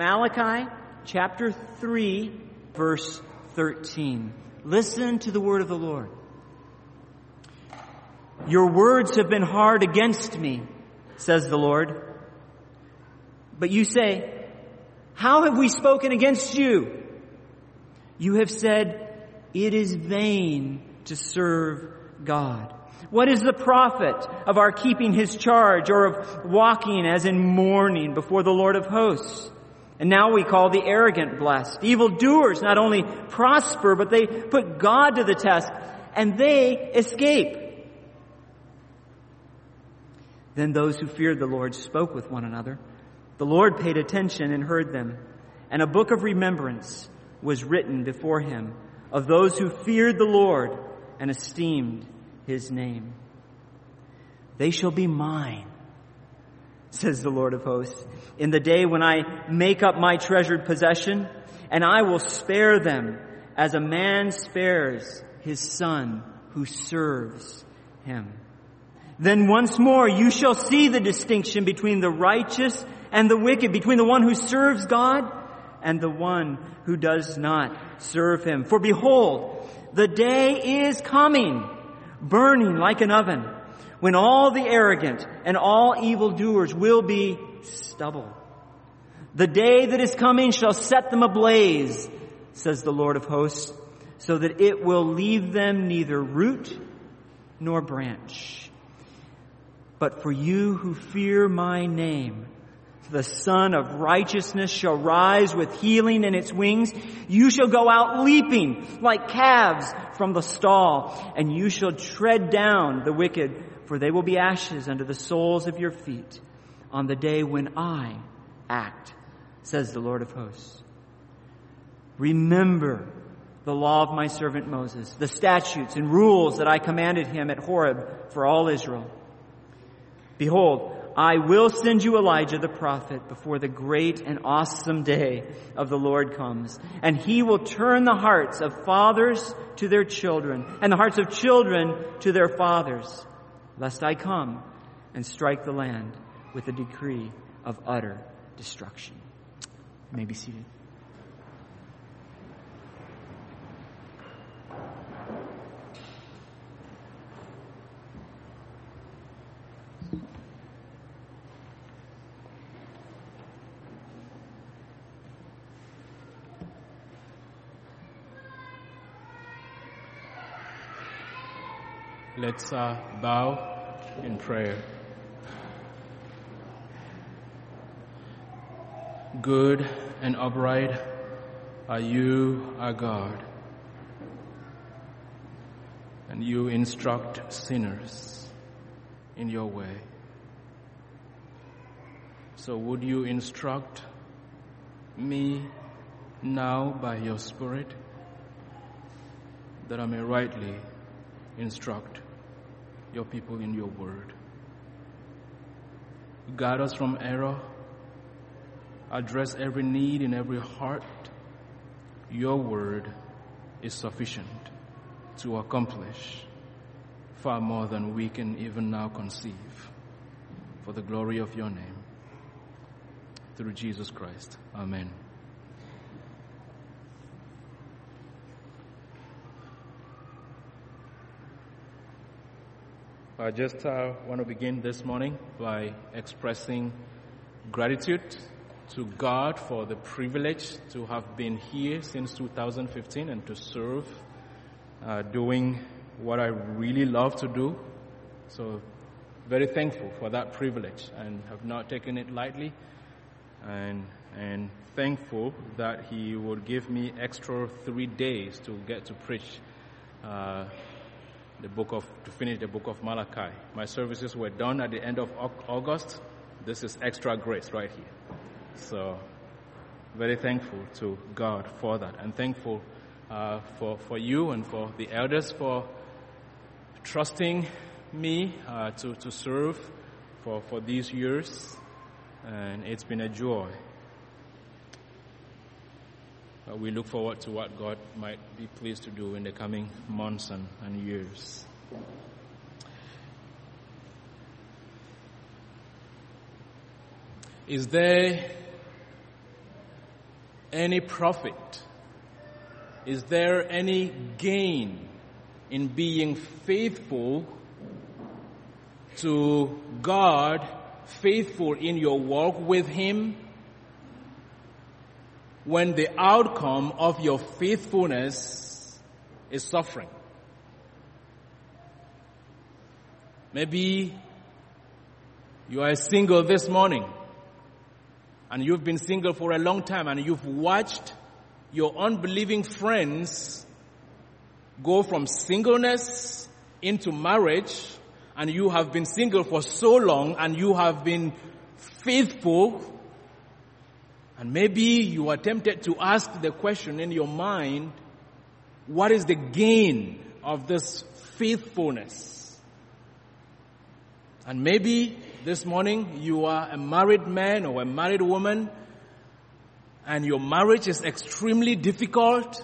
Malachi chapter 3, verse 13. Listen to the word of the Lord. Your words have been hard against me, says the Lord. But you say, how have we spoken against you? You have said, it is vain to serve God. What is the profit of our keeping His charge, or of walking as in mourning before the Lord of hosts? And now we call the arrogant blessed. Evildoers not only prosper, but they put God to the test, and they escape. Then those who feared the Lord spoke with one another. The Lord paid attention and heard them, and a book of remembrance was written before Him of those who feared the Lord and esteemed His name. They shall be mine, says the Lord of hosts, in the day when I make up my treasured possession, and I will spare them as a man spares his son who serves him. Then once more you shall see the distinction between the righteous and the wicked, between the one who serves God and the one who does not serve Him. For behold, the day is coming, burning like an oven, when all the arrogant and all evildoers will be stubble. The day that is coming shall set them ablaze, says the Lord of hosts, so that it will leave them neither root nor branch. But for you who fear my name, the Son of Righteousness shall rise with healing in its wings. You shall go out leaping like calves from the stall, and you shall tread down the wicked, for they will be ashes under the soles of your feet on the day when I act, says the Lord of hosts. Remember the law of my servant Moses, the statutes and rules that I commanded him at Horeb for all Israel. Behold, I will send you Elijah the prophet before the great and awesome day of the Lord comes. And he will turn the hearts of fathers to their children, and the hearts of children to their fathers, lest I come and strike the land with a decree of utter destruction. You may be seated. Let's bow in prayer. Good and upright are you, our God, and you instruct sinners in your way. So would you instruct me now by your Spirit, that I may rightly instruct your people in your word. Guard us from error. Address every need in every heart. Your word is sufficient to accomplish far more than we can even now conceive, for the glory of your name. Through Jesus Christ. Amen. I just want to begin this morning by expressing gratitude to God for the privilege to have been here since 2015 and to serve, doing what I really love to do. So very thankful for that privilege and have not taken it lightly, and thankful that He would give me extra 3 days to get to preach to finish the book of Malachi. My services were done at the end of August. This is extra grace right here. So, very thankful to God for that, and thankful for you and for the elders for trusting me to serve for these years, and it's been a joy. We look forward to what God might be pleased to do in the coming months and years. Is there any profit? Is there any gain in being faithful to God, faithful in your walk with Him, when the outcome of your faithfulness is suffering? Maybe you are single this morning, and you've been single for a long time, and you've watched your unbelieving friends go from singleness into marriage, and you have been single for so long, and you have been faithful, and maybe you are tempted to ask the question in your mind, what is the gain of this faithfulness? And maybe this morning you are a married man or a married woman, and your marriage is extremely difficult,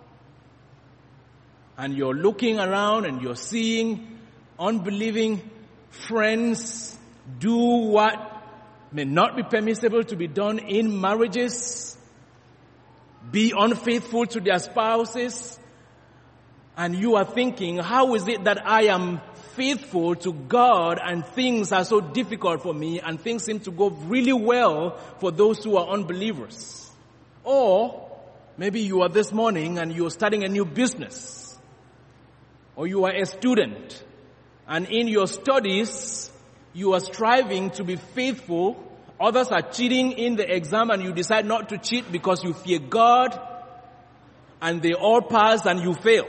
and you're looking around and you're seeing unbelieving friends do what may not be permissible to be done in marriages, be unfaithful to their spouses, and you are thinking, how is it that I am faithful to God and things are so difficult for me and things seem to go really well for those who are unbelievers? Or maybe you are this morning and you're starting a new business, or you are a student, and in your studies you are striving to be faithful. Others are cheating in the exam and you decide not to cheat because you fear God, and they all pass and you fail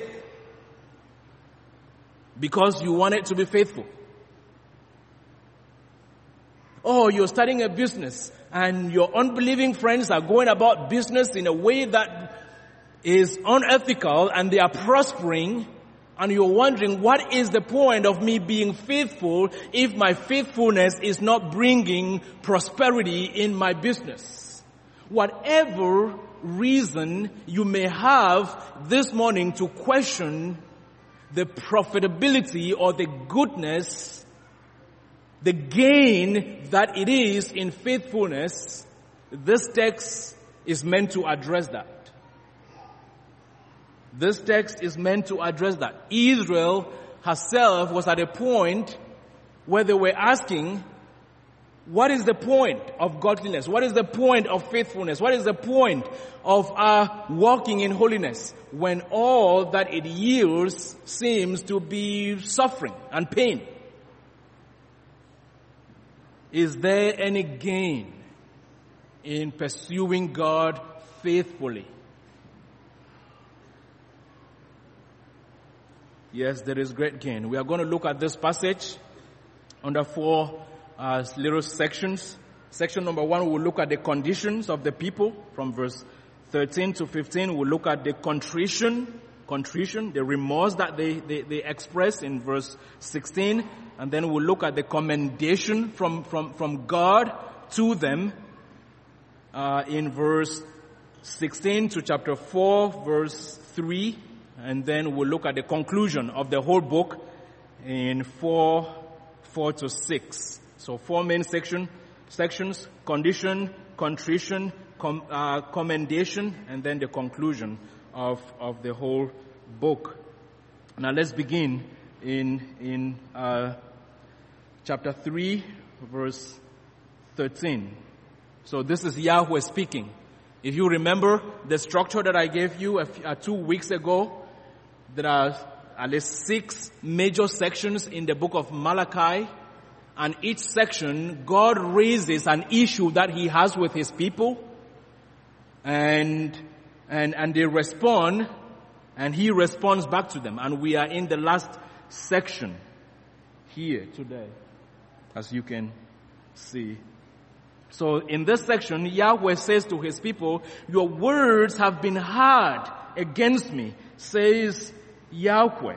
because you wanted to be faithful. Or you're starting a business and your unbelieving friends are going about business in a way that is unethical, and they are prospering, and you're wondering, what is the point of me being faithful if my faithfulness is not bringing prosperity in my business? Whatever reason you may have this morning to question the profitability or the goodness, the gain that it is in faithfulness, this text is meant to address that. This text is meant to address that. Israel herself was at a point where they were asking, what is the point of godliness? What is the point of faithfulness? What is the point of our walking in holiness when all that it yields seems to be suffering and pain? Is there any gain in pursuing God faithfully? Yes, there is great gain. We are going to look at this passage under four little sections. Section number 1, we'll look at the conditions of the people from verse 13 to 15. We'll look at the contrition, the remorse that they express in verse 16. And then we'll look at the commendation from God to them in verse 16 to chapter 4, verse 3. And then we'll look at the conclusion of the whole book in 4 to 6. So 4 main sections: condition, contrition, commendation, and then the conclusion of the whole book. Now let's begin in chapter 3, verse 13. So this is Yahweh speaking. If you remember the structure that I gave you 2 weeks ago, there are at least 6 major sections in the book of Malachi, and each section, God raises an issue that He has with His people, and they respond, and He responds back to them. And we are in the last section here today, as you can see. So in this section, Yahweh says to His people, your words have been hard against me, says Yahweh.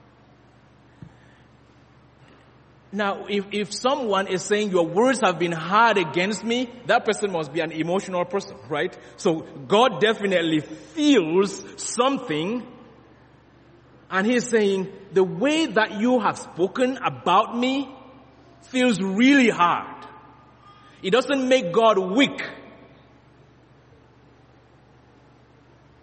Now, if someone is saying your words have been hard against me, that person must be an emotional person, right? So God definitely feels something, and He's saying the way that you have spoken about me feels really hard. It doesn't make God weak.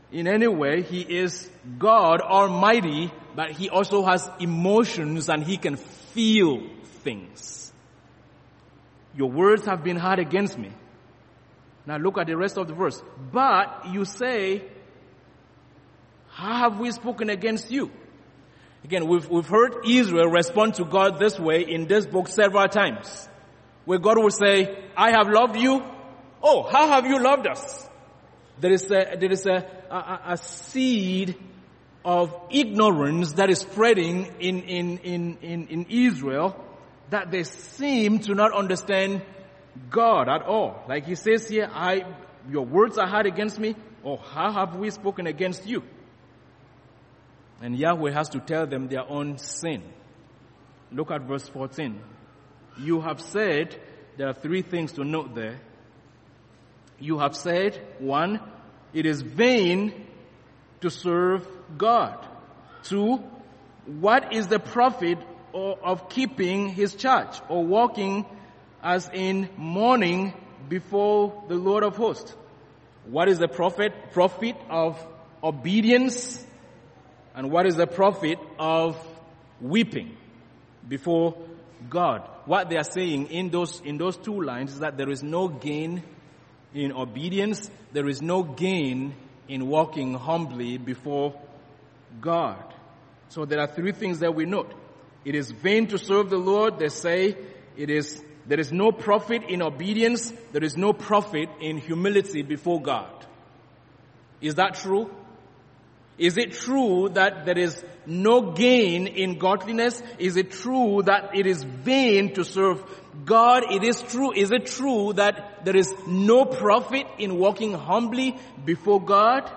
in any way. He is God Almighty, but he also has emotions and he can feel things. Your words have been hard against me. Now look at the rest of the verse. But you say, how have we spoken against you? Again, we've heard Israel respond to God this way in this book several times. Where God will say, I have loved you. Oh, how have you loved us? There is a seed of ignorance that is spreading in Israel, that they seem to not understand God at all. Like he says here, your words are hard against me. Oh, how have we spoken against you? And Yahweh has to tell them their own sin. Look at verse 14. You have said, there are three things to note there. You have said, 1, it is vain to serve God. 2, what is the profit of keeping his charge or walking as in mourning before the Lord of hosts? What is the profit of obedience? And what is the profit of weeping before God? What they are saying in those two lines is that there is no gain in obedience. There is no gain in walking humbly before God. So there are three things that we note. It is vain to serve the Lord. They say there is no profit in obedience. There is no profit in humility before God. Is that true? Is it true that there is no gain in godliness? Is it true that it is vain to serve God? Is it true that there is no profit in walking humbly before God?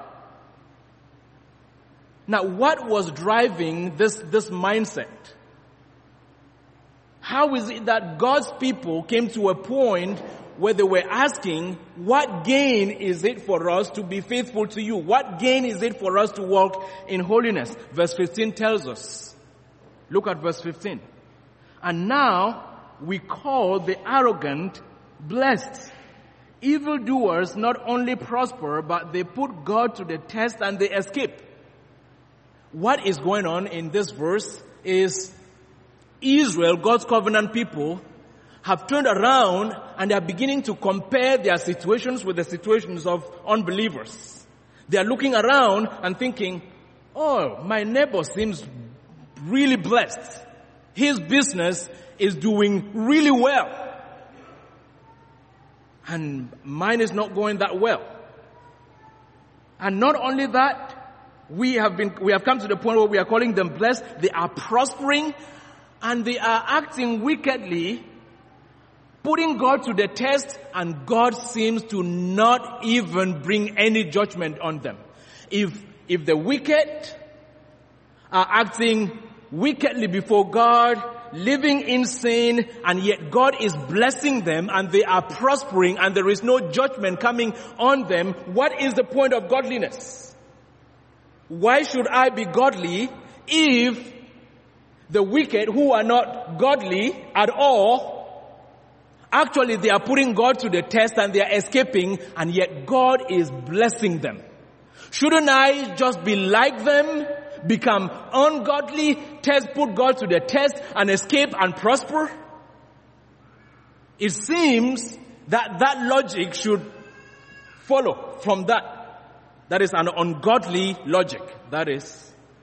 Now, what was driving this mindset? How is it that God's people came to a point where they were asking, what gain is it for us to be faithful to you? What gain is it for us to walk in holiness? Verse 15 tells us. Look at verse 15. And now we call the arrogant blessed. Evildoers not only prosper, but they put God to the test and they escape. What is going on in this verse is Israel, God's covenant people, have turned around and they are beginning to compare their situations with the situations of unbelievers. They are looking around and thinking, oh, my neighbor seems really blessed. His business is doing really well. And mine is not going that well. And not only that, we have come to the point where we are calling them blessed. They are prospering and they are acting wickedly, putting God to the test, and God seems to not even bring any judgment on them. If the wicked are acting wickedly before God, living in sin, and yet God is blessing them and they are prospering and there is no judgment coming on them, what is the point of godliness? Why should I be godly if the wicked who are not godly at all, actually they are putting God to the test and they are escaping, and yet God is blessing them? Shouldn't I just be like them, become ungodly, put God to the test and escape and prosper? It seems that logic should follow from that. That is an ungodly logic. That is.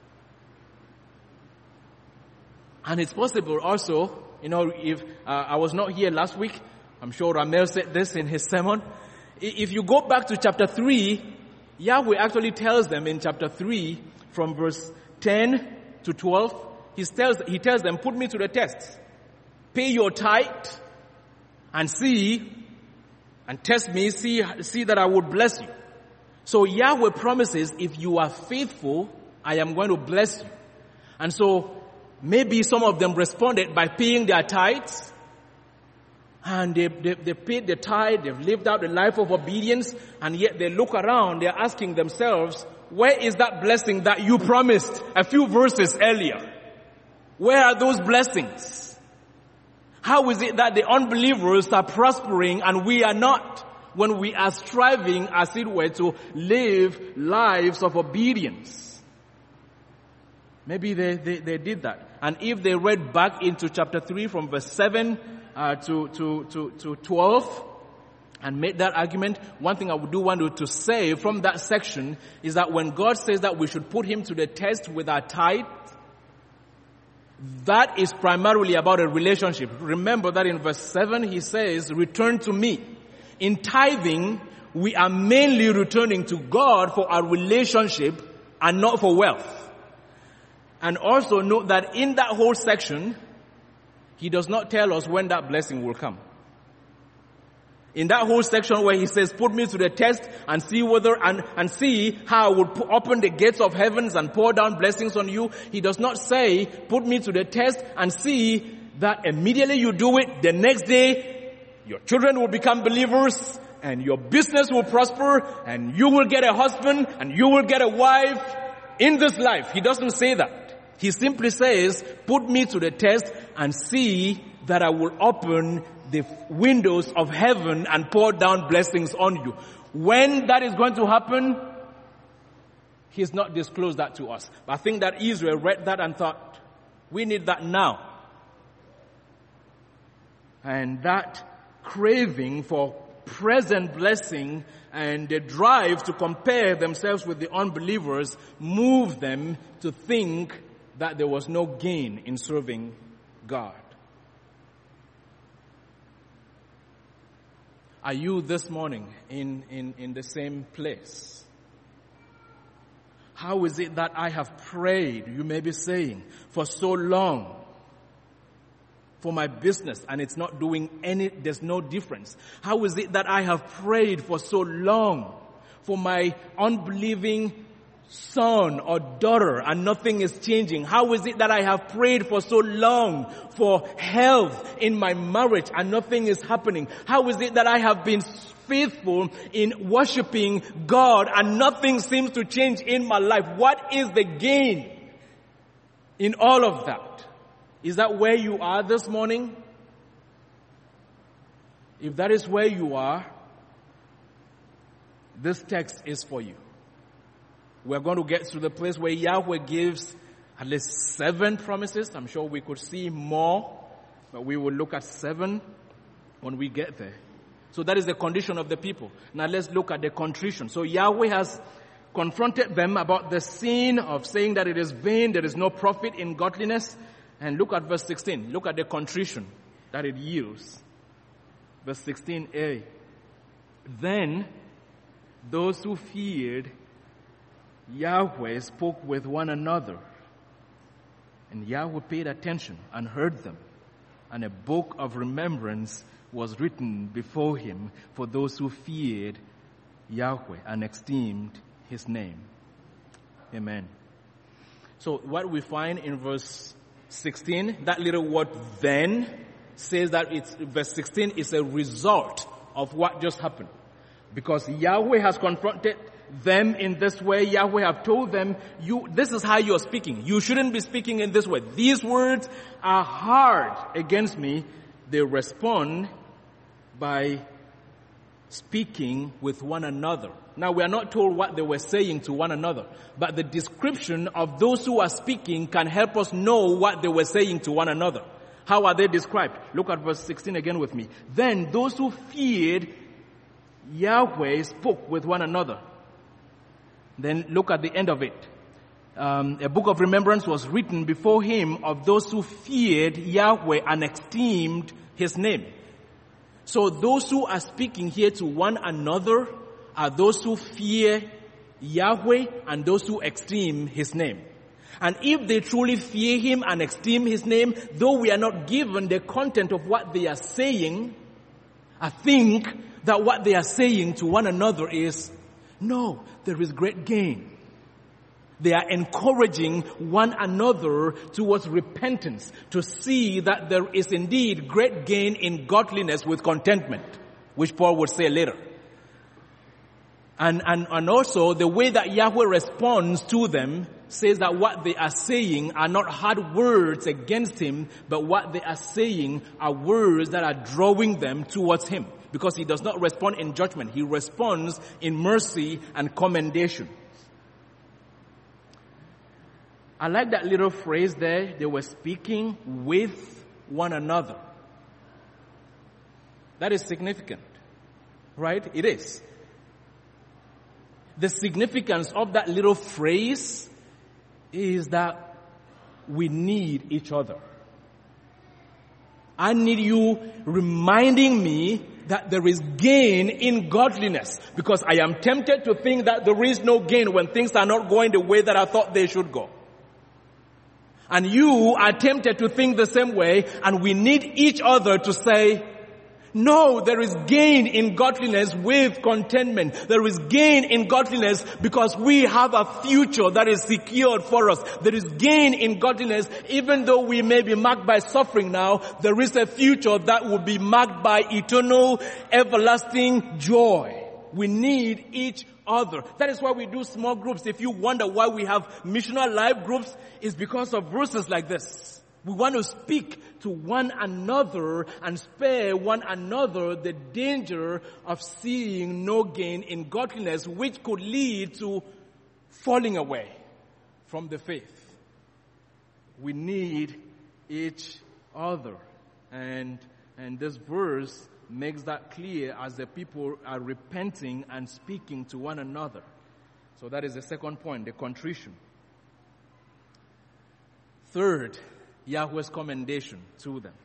And it's possible also, if I was not here last week, I'm sure Ramel said this in his sermon. If you go back to chapter 3, Yahweh actually tells them in chapter 3, from verse 10 to 12, he tells them, put me to the test. Pay your tithe and see, and test me, see that I would bless you. So Yahweh promises, if you are faithful, I am going to bless you. And so maybe some of them responded by paying their tithes. And they paid the tithe, they've lived out the life of obedience, and yet they look around, they're asking themselves, where is that blessing that you promised a few verses earlier? Where are those blessings? How is it that the unbelievers are prospering and we are not? when we are striving, as it were, to live lives of obedience. Maybe they did that. And if they read back into chapter 3 from verse 7 to 12 and made that argument, one thing I would do want to say from that section is that when God says that we should put him to the test with our tithe, that is primarily about a relationship. Remember that in verse 7 he says, return to me. In tithing, we are mainly returning to God for our relationship and not for wealth. And also note that in that whole section, he does not tell us when that blessing will come. In that whole section where he says, put me to the test and see whether, and see how I will open the gates of heavens and pour down blessings on you. He does not say, put me to the test and see that immediately you do it, the next day, your children will become believers and your business will prosper and you will get a husband and you will get a wife in this life. He doesn't say that. He simply says, put me to the test and see that I will open the windows of heaven and pour down blessings on you. When that is going to happen, he's not disclosed that to us. But I think that Israel read that and thought, we need that now. And that craving for present blessing and the drive to compare themselves with the unbelievers moved them to think that there was no gain in serving God. Are you this morning in the same place? How is it that I have prayed, you may be saying, for so long for my business and it's not doing there's no difference? How is it that I have prayed for so long for my unbelieving son or daughter and nothing is changing? How is it that I have prayed for so long for health in my marriage and nothing is happening? How is it that I have been faithful in worshiping God and nothing seems to change in my life? What is the gain in all of that? Is that where you are this morning? If that is where you are, this text is for you. We're going to get to the place where Yahweh gives at least 7 promises. I'm sure we could see more, but we will look at 7 when we get there. So that is the condition of the people. Now let's look at the contrition. So Yahweh has confronted them about the sin of saying that it is vain, there is no profit in godliness. And look at verse 16. Look at the contrition that it yields. Verse 16a. Then those who feared Yahweh spoke with one another, and Yahweh paid attention and heard them, and a book of remembrance was written before him for those who feared Yahweh and esteemed his name. Amen. So what we find in verse 16, that little word then says that verse 16 is a result of what just happened. Because Yahweh has confronted them in this way. Yahweh have told them, this is how you're speaking. You shouldn't be speaking in this way. These words are hard against me. They respond by speaking with one another. Now, we are not told what they were saying to one another, but the description of those who are speaking can help us know what they were saying to one another. How are they described? Look at verse 16 again with me. Then those who feared Yahweh spoke with one another. Then look at the end of it. A book of remembrance was written before him of those who feared Yahweh and esteemed his name. So those who are speaking here to one another are those who fear Yahweh and those who esteem his name. And if they truly fear him and esteem his name, though we are not given the content of what they are saying, I think that what they are saying to one another is, no, there is great gain. They are encouraging one another towards repentance, to see that there is indeed great gain in godliness with contentment, which Paul would say later. And also the way that Yahweh responds to them says that what they are saying are not hard words against him, but what they are saying are words that are drawing them towards him. because he does not respond in judgment. He responds in mercy and commendation. I like that little phrase there. They were speaking with one another. That is significant, right? It is. The significance of that little phrase is that we need each other. I need you reminding me that there is gain in godliness, because I am tempted to think that there is no gain when things are not going the way that I thought they should go. And you are tempted to think the same way, and we need each other to say, no, there is gain in godliness with contentment. There is gain in godliness because we have a future that is secured for us. There is gain in godliness even though we may be marked by suffering now. There is a future that will be marked by eternal, everlasting joy. We need each other. That is why we do small groups. If you wonder why we have missional life groups, it's because of verses like this. We want to speak to one another and spare one another the danger of seeing no gain in godliness, which could lead to falling away from the faith. We need each other. And this verse makes that clear as the people are repenting and speaking to one another. So that is the second point, the contrition. Third, Yahweh's commendation to them.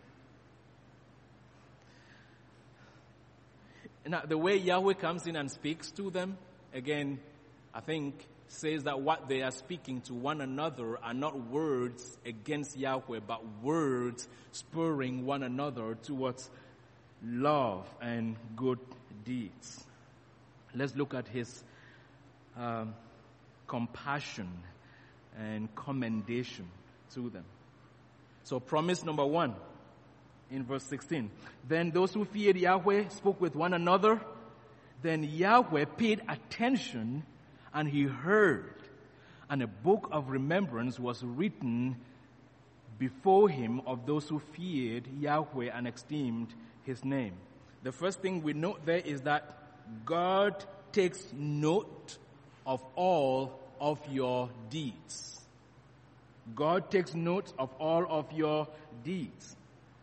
Now, the way Yahweh comes in and speaks to them, again, I think, says that what they are speaking to one another are not words against Yahweh, but words spurring one another towards love and good deeds. Let's look at his compassion and commendation to them. So promise number 1 in verse 16. Then those who feared Yahweh spoke with one another. Then Yahweh paid attention and he heard. And a book of remembrance was written before him of those who feared Yahweh and esteemed his name. The first thing we note there is that God takes note of all of your deeds. God takes note of all of your deeds.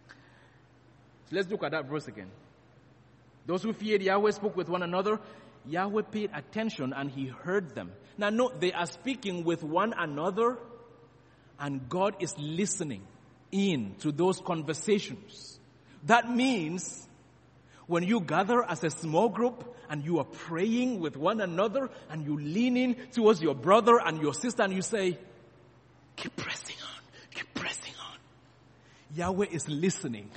So let's look at that verse again. Those who feared Yahweh spoke with one another. Yahweh paid attention and he heard them. Now note, they are speaking with one another and God is listening in to those conversations. That means when you gather as a small group and you are praying with one another and you lean in towards your brother and your sister and you say, keep pressing on, keep pressing on. Yahweh is listening.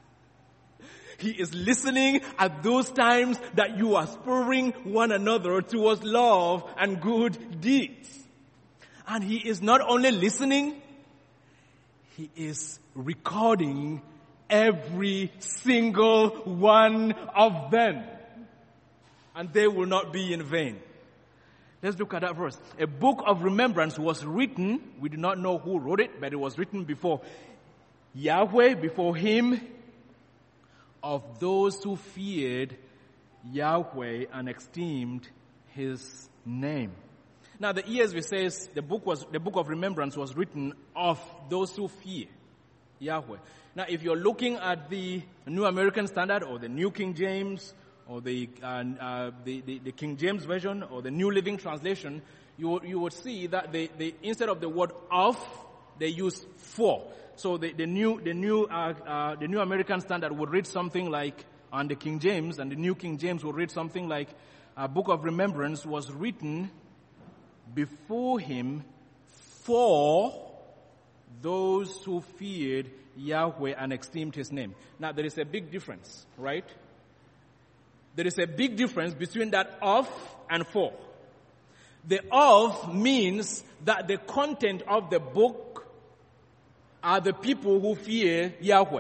He is listening at those times that you are spurring one another towards love and good deeds. And he is not only listening, he is recording every single one of them. And they will not be in vain. Let's look at that verse. A book of remembrance was written. We do not know who wrote it, but it was written before Yahweh, before him, of those who feared Yahweh and esteemed his name. Now the ESV says the book of remembrance was written of those who fear Yahweh. Now if you're looking at the New American Standard or the New King James or the King James Version or the New Living Translation, you would see that they instead of the word of, they use for. So the New American Standard would read something like, and the King James and the New King James would read something like, a book of remembrance was written before him for those who feared Yahweh and esteemed his name. Now there is a big difference, right? There is a big difference between that of and for. The of means that the content of the book are the people who fear Yahweh.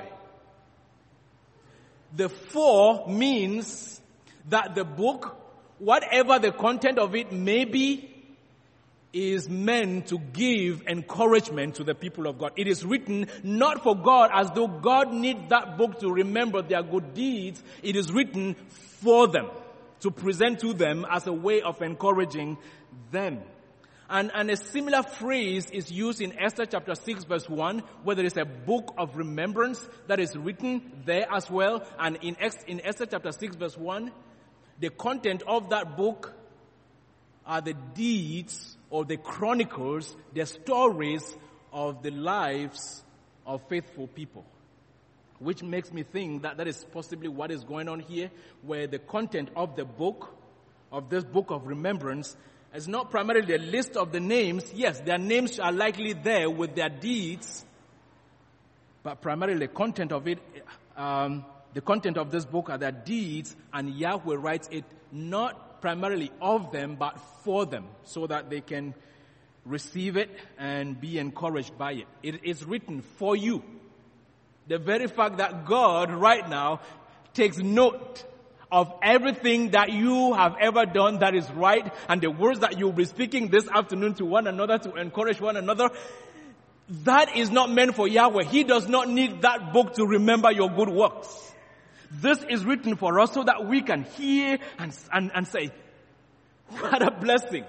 The for means that the book, whatever the content of it may be, is meant to give encouragement to the people of God. It is written not for God as though God needs that book to remember their good deeds. It is written for them, to present to them as a way of encouraging them. And a similar phrase is used in Esther chapter 6 verse 1, where there is a book of remembrance that is written there as well. And in Esther chapter 6 verse 1, the content of that book are the deeds or the chronicles, the stories of the lives of faithful people. Which makes me think that that is possibly what is going on here, where the content of the book, of this book of remembrance, is not primarily a list of the names. Yes, their names are likely there with their deeds, but primarily the content of it, the content of this book are their deeds, and Yahweh writes it not primarily of them, but for them, so that they can receive it and be encouraged by it. It is written for you. The very fact that God right now takes note of everything that you have ever done that is right, and the words that you'll be speaking this afternoon to one another to encourage one another, that is not meant for Yahweh. He does not need that book to remember your good works. This is written for us so that we can hear and say, what a blessing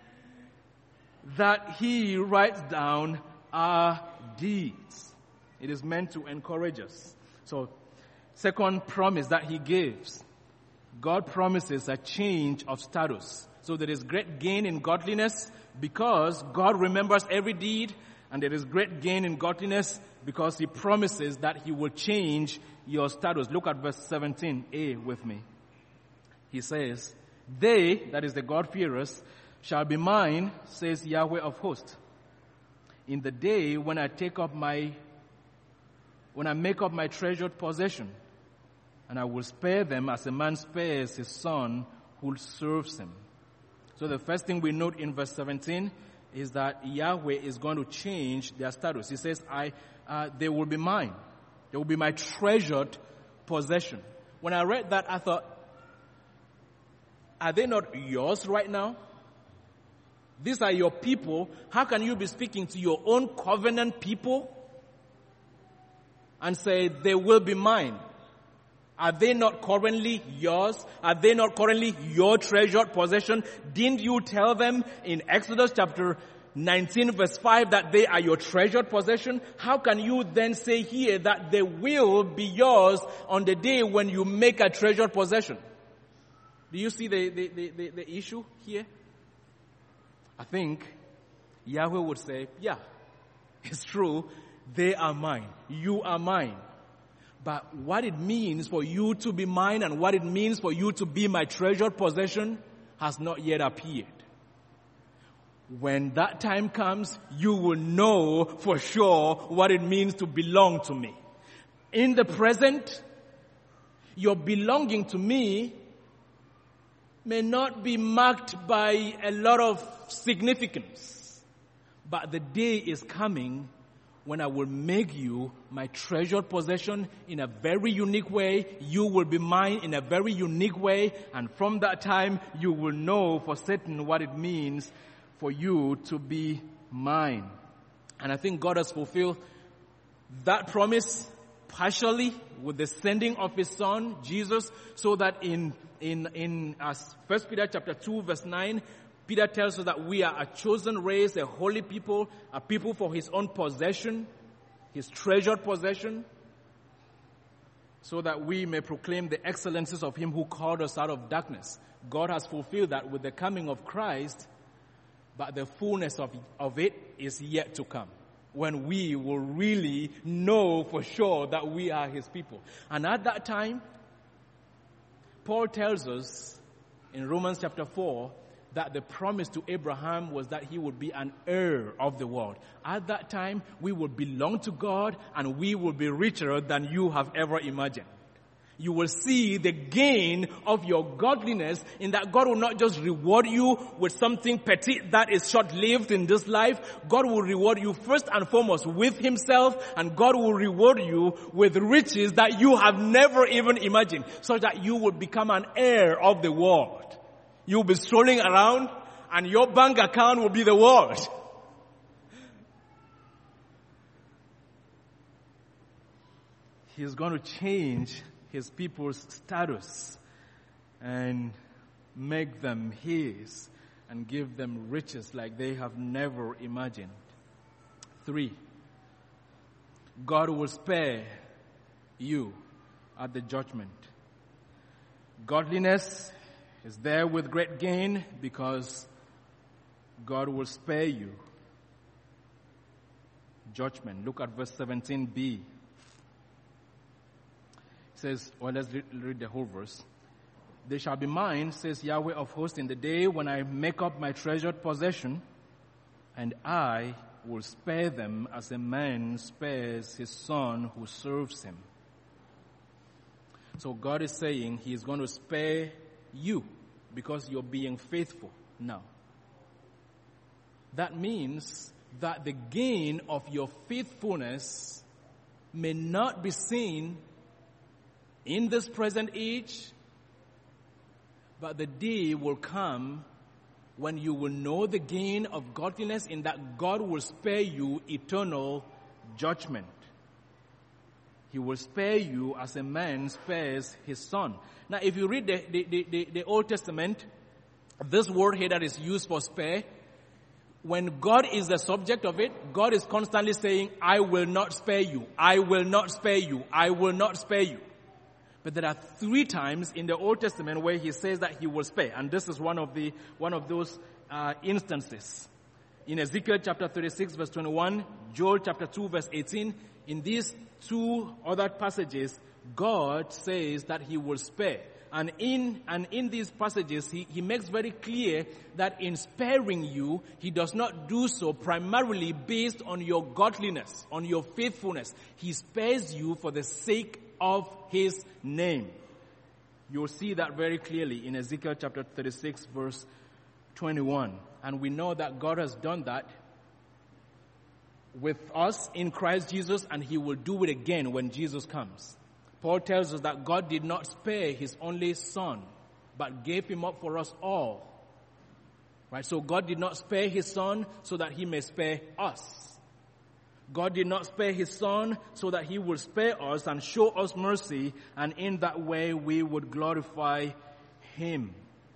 that He writes down our deeds. It is meant to encourage us. So, second promise that He gives. God promises a change of status. So there is great gain in godliness because God remembers every deed, and there is great gain in godliness because He promises that He will change your status. Look at verse 17a with me. He says, "They," that is the God-fearers, "shall be mine, says Yahweh of hosts, in the day when I make up my treasured possession, and I will spare them as a man spares his son who serves him." So the first thing we note in verse 17 is that Yahweh is going to change their status. He says, they will be mine. They will be my treasured possession. When I read that, I thought, are they not yours right now? These are your people. How can you be speaking to your own covenant people and say, they will be mine? Are they not currently yours? Are they not currently your treasured possession? Didn't you tell them in Exodus chapter 19 verse 5 that they are your treasured possession? How can you then say here that they will be yours on the day when you make a treasured possession? Do you see the issue here? I think Yahweh would say, yeah, it's true. They are mine. You are mine. But what it means for you to be mine and what it means for you to be my treasured possession has not yet appeared. When that time comes, you will know for sure what it means to belong to me. In the present, your belonging to me may not be marked by a lot of significance. But the day is coming when I will make you my treasured possession in a very unique way. You will be mine in a very unique way. And from that time, you will know for certain what it means for you to be mine. And I think God has fulfilled that promise partially with the sending of His Son, Jesus, so that in 1 Peter chapter 2 verse 9, Peter tells us that we are a chosen race, a holy people, a people for His own possession, His treasured possession, so that we may proclaim the excellencies of Him who called us out of darkness. God has fulfilled that with the coming of Christ, but the fullness of it is yet to come, when we will really know for sure that we are His people. And at that time, Paul tells us in Romans chapter 4, that the promise to Abraham was that he would be an heir of the world. At that time, we will belong to God and we will be richer than you have ever imagined. You will see the gain of your godliness in that God will not just reward you with something petty that is short-lived in this life. God will reward you first and foremost with Himself, and God will reward you with riches that you have never even imagined, so that you will become an heir of the world. You'll be strolling around and your bank account will be the world. He's going to change his people's status and make them his and give them riches like they have never imagined. 3, God will spare you at the judgment. Godliness is there with great gain because God will spare you. Judgment. Look at verse 17b. It says, well, let's read the whole verse. They shall be mine, says Yahweh of hosts, in the day when I make up my treasured possession, and I will spare them as a man spares his son who serves him. So God is saying he is going to spare you because you're being faithful now. That means that the gain of your faithfulness may not be seen in this present age, but the day will come when you will know the gain of godliness, in that God will spare you eternal judgment. He will spare you as a man spares his son. Now, if you read the Old Testament, this word here that is used for spare, when God is the subject of it, God is constantly saying, I will not spare you. I will not spare you. I will not spare you. But there are 3 times in the Old Testament where he says that he will spare. And this is one of those instances. In Ezekiel chapter 36 verse 21, Joel chapter 2 verse 18, in these 2 other passages, God says that he will spare. And in these passages, he makes very clear that in sparing you, he does not do so primarily based on your godliness, on your faithfulness. He spares you for the sake of his name. You'll see that very clearly in Ezekiel chapter 36 verse 21. And we know that God has done that with us in Christ Jesus, and he will do it again when Jesus comes. Paul tells us that God did not spare his only son, but gave him up for us all. Right? So God did not spare his son so that he may spare us. God did not spare his son so that he would spare us and show us mercy, and in that way we would glorify him.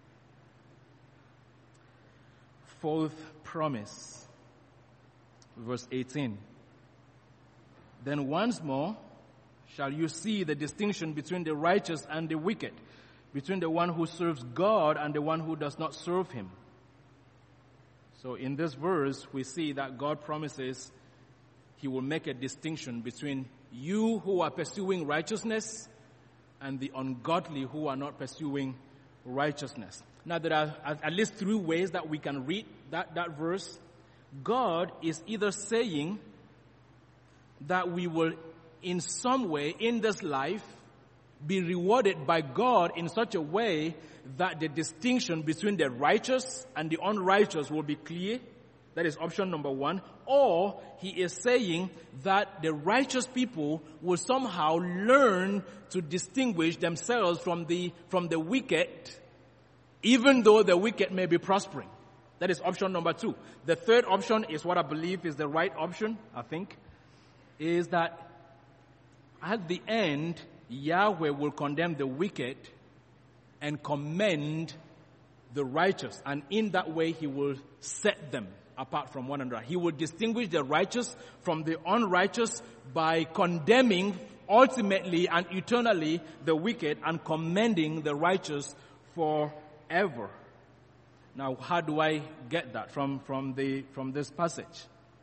4th promise, verse 18. Then once more shall you see the distinction between the righteous and the wicked, between the one who serves God and the one who does not serve him. So in this verse, we see that God promises he will make a distinction between you who are pursuing righteousness and the ungodly who are not pursuing righteousness. Now, there are at least 3 ways that we can read that verse. God is either saying that we will in some way in this life be rewarded by God in such a way that the distinction between the righteous and the unrighteous will be clear. That is option number 1. Or he is saying that the righteous people will somehow learn to distinguish themselves from the wicked, even though the wicked may be prospering. That is option number 2. The third option is what I believe is the right option, I think, is that at the end, Yahweh will condemn the wicked and commend the righteous. And in that way, he will set them apart from one another. He will distinguish the righteous from the unrighteous by condemning ultimately and eternally the wicked and commending the righteous forever. Now, how do I get that from this passage?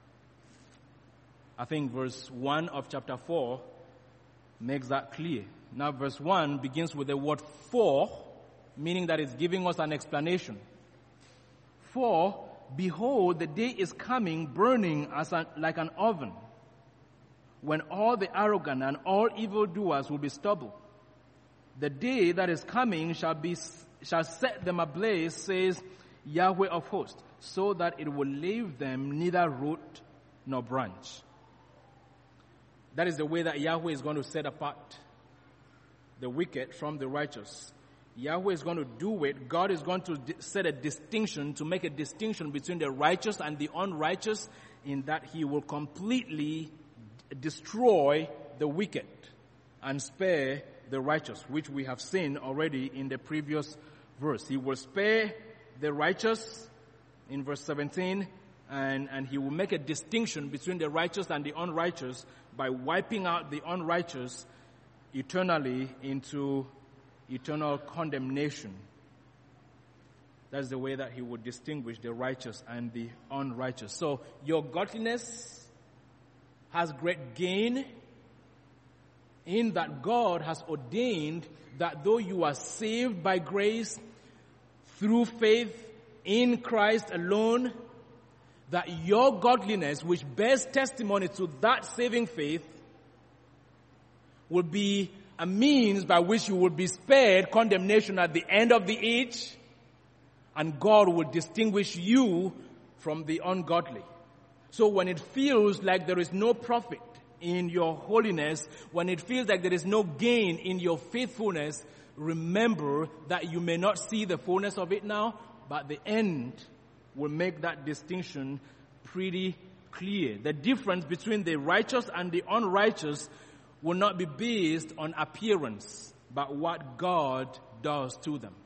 I think verse 1 of chapter 4 makes that clear. Now, verse 1 begins with the word for, meaning that it's giving us an explanation. For, behold, the day is coming, burning like an oven, when all the arrogant and all evildoers will be stubble. The day that is coming shall set them ablaze, says Yahweh of hosts, so that it will leave them neither root nor branch. That is the way that Yahweh is going to set apart the wicked from the righteous. Yahweh is going to do it. God is going to set a distinction, to make a distinction between the righteous and the unrighteous, in that he will completely destroy the wicked and spare the righteous, which we have seen already in the previous verse. He will spare the righteous in verse 17, and he will make a distinction between the righteous and the unrighteous by wiping out the unrighteous eternally into eternal condemnation. That's the way that he would distinguish the righteous and the unrighteous. So your godliness has great gain in that God has ordained that though you are saved by grace through faith in Christ alone, that your godliness, which bears testimony to that saving faith, will be a means by which you will be spared condemnation at the end of the age, and God will distinguish you from the ungodly. So when it feels like there is no profit in your holiness, when it feels like there is no gain in your faithfulness, remember that you may not see the fullness of it now, but the end will make that distinction pretty clear. The difference between the righteous and the unrighteous will not be based on appearance, but what God does to them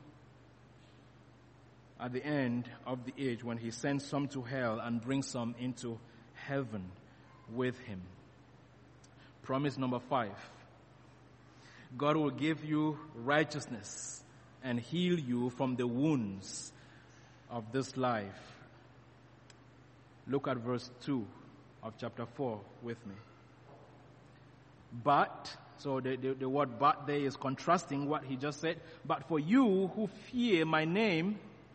at the end of the age, when he sends some to hell and brings some into heaven with him. Promise number 5. God will give you righteousness and heal you from the wounds of this life. Look at verse 2 of chapter 4 with me. But, so the word but there is contrasting what he just said. But for you who fear my name,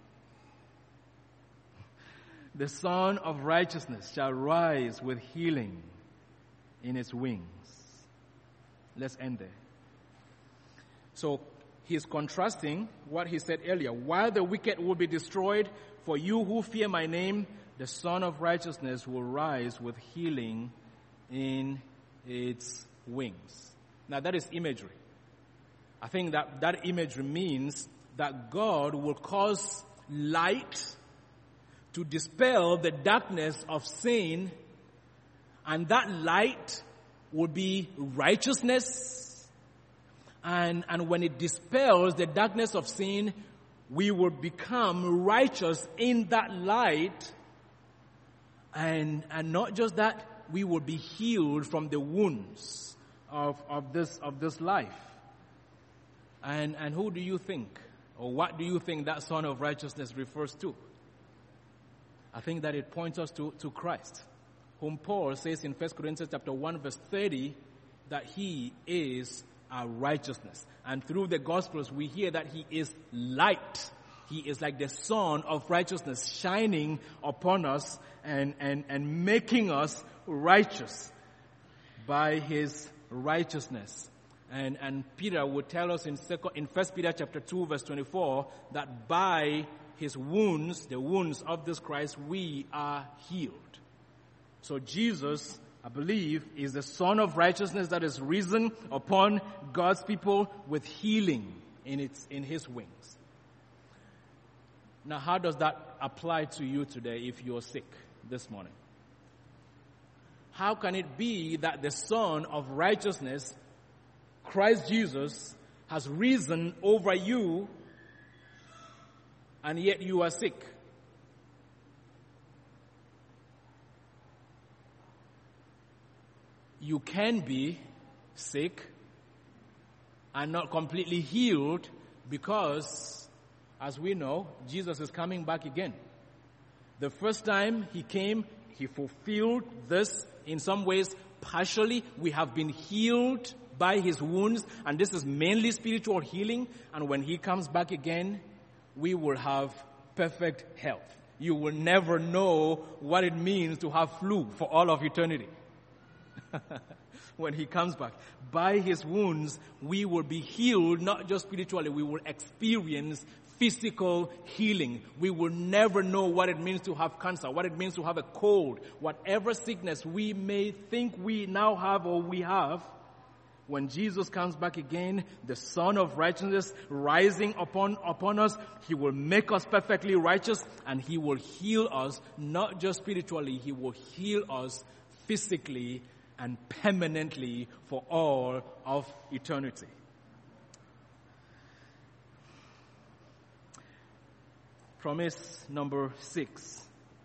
the Son of Righteousness shall rise with healing in its wings. Let's end there. So he is contrasting what he said earlier. While the wicked will be destroyed, for you who fear my name, the Son of Righteousness will rise with healing in its wings. Now that is imagery. I think that imagery means that God will cause light to dispel the darkness of sin, and that light will be righteousness. And when it dispels the darkness of sin, we will become righteous in that light. And not just that, we will be healed from the wounds of this life. And who do you think, or what do you think that Son of Righteousness refers to? I think that it points us to Christ, whom Paul says in 1 Corinthians chapter 1 verse 30 that he is our righteousness. And through the Gospels we hear that he is light. He is like the sun of righteousness shining upon us and making us righteous by his righteousness. And Peter would tell us in 1 Peter chapter 2 verse 24 that by his wounds, the wounds of this Christ, we are healed. So Jesus, I believe, is the Son of Righteousness that is risen upon God's people with healing in his wings. Now, how does that apply to you today if you're sick this morning? How can it be that the Son of Righteousness, Christ Jesus, has risen over you, and yet you are sick? You can be sick and not completely healed because, as we know, Jesus is coming back again. The first time he came, he fulfilled this in some ways partially. We have been healed by his wounds, and this is mainly spiritual healing. And when he comes back again, we will have perfect health. You will never know what it means to have flu for all of eternity. When he comes back, by his wounds, we will be healed, not just spiritually, we will experience physical healing. We will never know what it means to have cancer, what it means to have a cold, whatever sickness we may think we now have or we have, When Jesus comes back again, the Son of Righteousness rising upon us, He will make us perfectly righteous, and He will heal us, not just spiritually, He will heal us physically and permanently for all of eternity. Promise number 6.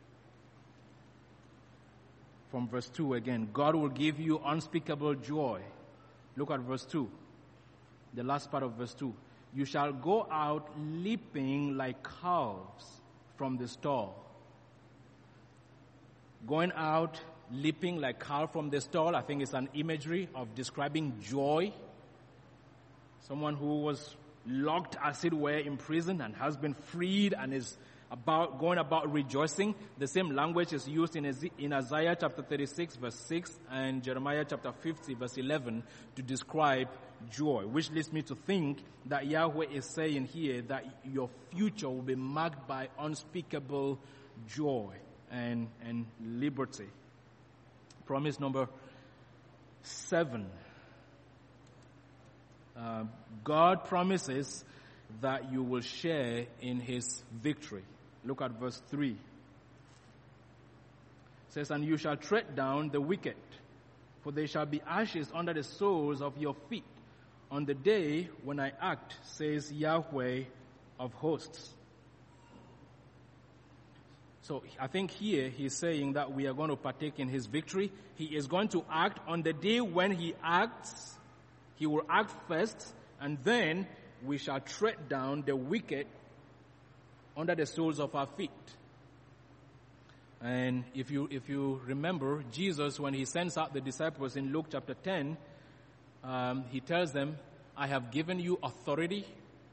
From verse 2 again. God will give you unspeakable joy. Look at verse 2. The last part of verse 2. You shall go out leaping like calves from the stall. Going out leaping like calves from the stall, I think it's an imagery of describing joy. Someone who was locked, as it were, in prison and has been freed and is going about rejoicing. The same language is used in Isaiah chapter 36 verse 6 and Jeremiah chapter 50 verse 11 to describe joy, which leads me to think that Yahweh is saying here that your future will be marked by unspeakable joy and liberty. Promise number 7. God promises that you will share in His victory. Look at verse 3. It says, and you shall tread down the wicked, for they shall be ashes under the soles of your feet on the day when I act, says Yahweh of hosts. So I think here He's saying that we are going to partake in His victory. He is going to act on the day when He acts. He will act first, and then we shall tread down the wicked under the soles of our feet. And if you remember, Jesus, when He sends out the disciples in Luke chapter 10, He tells them, I have given you authority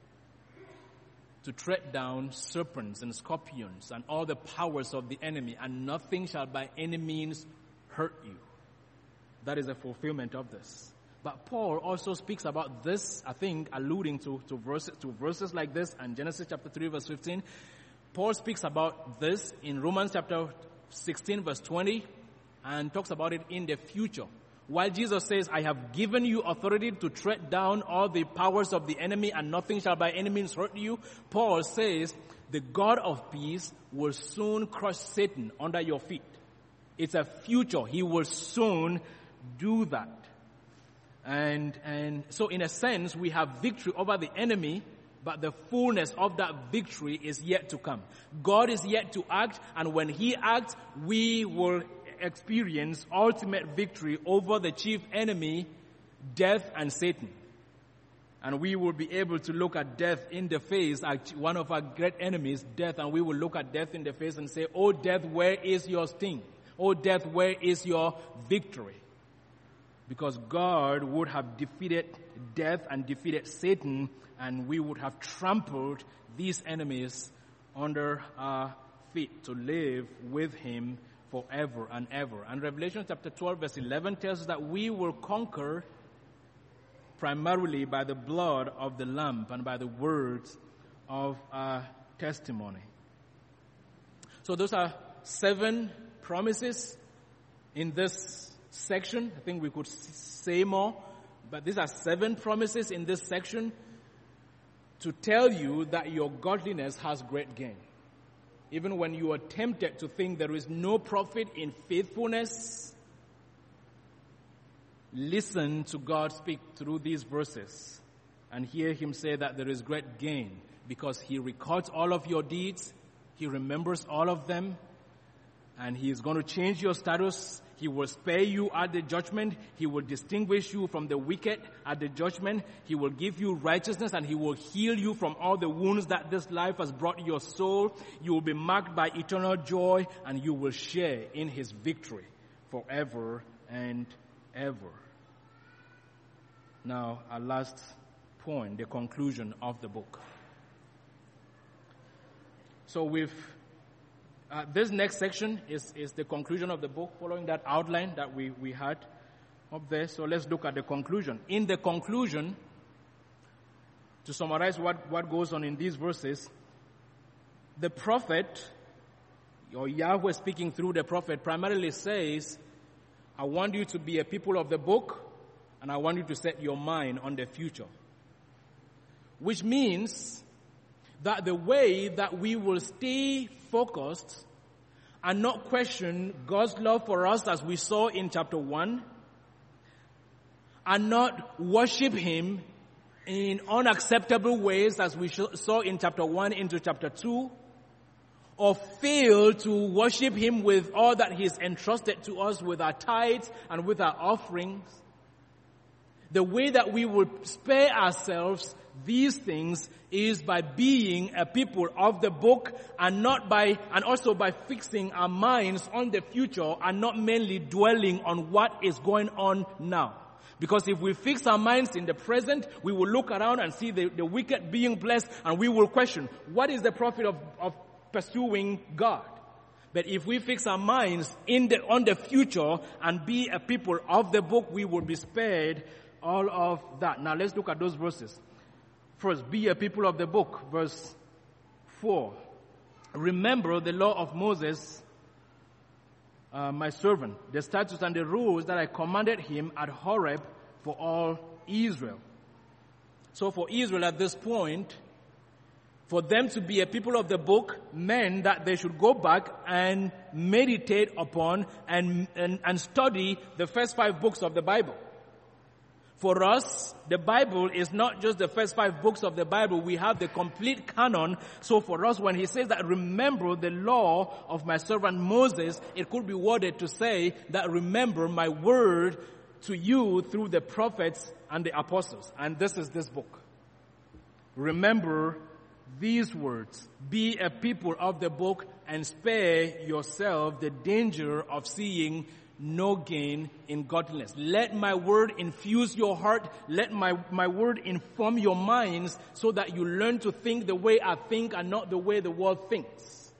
to tread down serpents and scorpions and all the powers of the enemy, and nothing shall by any means hurt you. That is a fulfillment of this. But Paul also speaks about this, I think, alluding to verses like this, and Genesis chapter 3 verse 15. Paul speaks about this in Romans chapter 16 verse 20 and talks about it in the future. While Jesus says, I have given you authority to tread down all the powers of the enemy and nothing shall by any means hurt you, Paul says, the God of peace will soon crush Satan under your feet. It's a future. He will soon do that. And so in a sense, we have victory over the enemy, but the fullness of that victory is yet to come. God is yet to act, and when He acts, we will experience ultimate victory over the chief enemy, death and Satan. And we will be able to look at death in the face, one of our great enemies, death, and we will look at death in the face and say, oh death, where is your sting? Oh death, where is your victory? Because God would have defeated death and defeated Satan, and we would have trampled these enemies under our feet to live with Him forever and ever. And Revelation chapter 12 verse 11 tells us that we will conquer primarily by the blood of the Lamb and by the words of our testimony. So those are 7 promises in this section. I think we could say more, but these are 7 promises in this section to tell you that your godliness has great gain. Even when you are tempted to think there is no profit in faithfulness, listen to God speak through these verses and hear Him say that there is great gain, because He records all of your deeds, He remembers all of them, and He is going to change your status. He will spare you at the judgment. He will distinguish you from the wicked at the judgment. He will give you righteousness, and He will heal you from all the wounds that this life has brought your soul. You will be marked by eternal joy, and you will share in His victory forever and ever. Now, our last point, the conclusion of the book. So this next section is the conclusion of the book, following that outline that we had up there. So let's look at the conclusion. In the conclusion, to summarize what goes on in these verses, the prophet, or Yahweh speaking through the prophet, primarily says, I want you to be a people of the book. And I want you to set your mind on the future. Which means that the way that we will stay focused and not question God's love for us, as we saw in chapter 1, and not worship Him in unacceptable ways, as we saw in chapter 1 into chapter 2, or fail to worship Him with all that He's entrusted to us, with our tithes and with our offerings. The way that we will spare ourselves these things is by being a people of the book, and also by fixing our minds on the future and not mainly dwelling on what is going on now. Because if we fix our minds in the present, we will look around and see the wicked being blessed, and we will question, what is the profit of pursuing God? But if we fix our minds on the future and be a people of the book, we will be spared all of that. Now let's look at those verses. First, be a people of the book, verse 4. Remember the law of Moses, my servant, the statutes and the rules that I commanded him at Horeb for all Israel. So for Israel at this point, for them to be a people of the book meant that they should go back and meditate upon and study the first 5 books of the Bible. For us, the Bible is not just the first 5 books of the Bible. We have the complete canon. So for us, when he says that, remember the law of my servant Moses, it could be worded to say that remember my word to you through the prophets and the apostles. And this is this book. Remember these words. Be a people of the book and spare yourself the danger of seeing no gain in godliness. Let my word infuse your heart. Let my word inform your minds so that you learn to think the way I think and not the way the world thinks.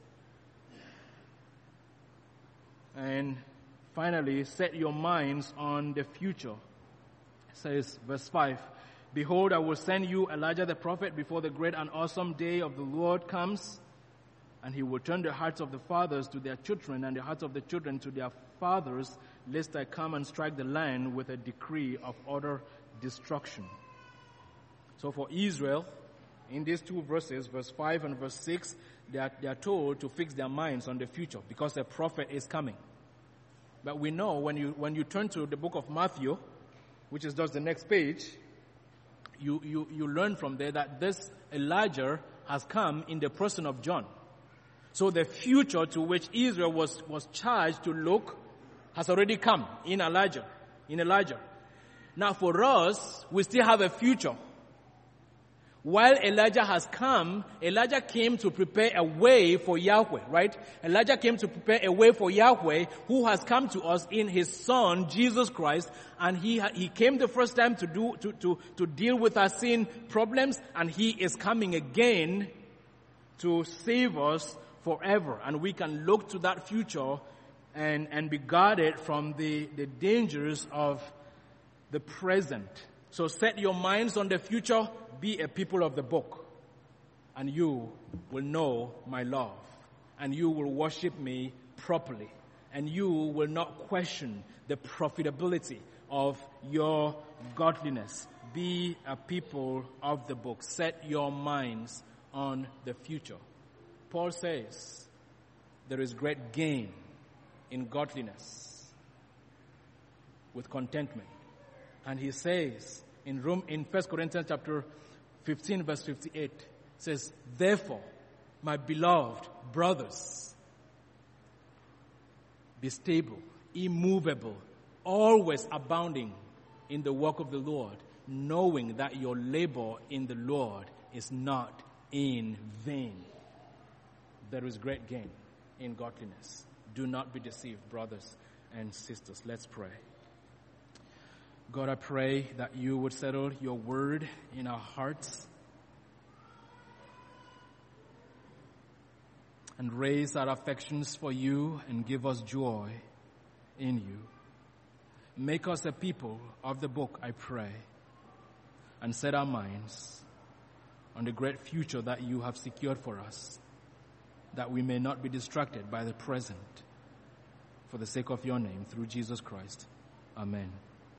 And finally, set your minds on the future. It says, verse 5, behold, I will send you Elijah the prophet before the great and awesome day of the Lord comes, and he will turn the hearts of the fathers to their children and the hearts of the children to their fathers, lest I come and strike the land with a decree of utter destruction. So for Israel, in these 2 verses, verse 5 and verse 6, they are told to fix their minds on the future because a prophet is coming. But we know when you turn to the book of Matthew, which is just the next page, you learn from there that this Elijah has come in the person of John. So the future to which Israel was charged to look has already come in Elijah. Now for us, we still have a future. While Elijah has come, Elijah came to prepare a way for Yahweh, right? Elijah came to prepare a way for Yahweh, who has come to us in his Son, Jesus Christ, and he came the first time to deal with our sin problems, and he is coming again to save us forever. And we can look to that future and be guarded from the dangers of the present. So set your minds on the future. Be a people of the book, and you will know my love, and you will worship me properly, and you will not question the profitability of your godliness. Be a people of the book. Set your minds on the future. Paul says there is great gain in godliness with contentment. And he says in 1 Corinthians chapter 15 verse 58, says, therefore, my beloved brothers, be stable, immovable, always abounding in the work of the Lord, knowing that your labor in the Lord is not in vain. There is great gain in godliness. Do not be deceived, brothers and sisters. Let's pray. God, I pray that you would settle your word in our hearts and raise our affections for you and give us joy in you. Make us a people of the book, I pray, and set our minds on the great future that you have secured for us, that we may not be distracted by the present, for the sake of your name, through Jesus Christ. Amen.